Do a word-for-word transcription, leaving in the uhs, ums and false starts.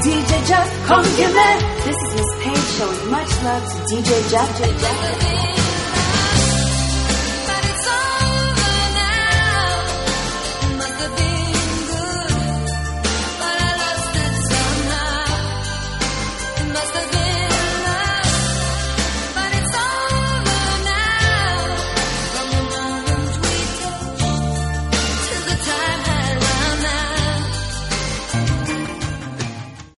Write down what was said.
D J Jeff, come give me. This is Miss Page showing much love to D J Jeff. D J Jeff.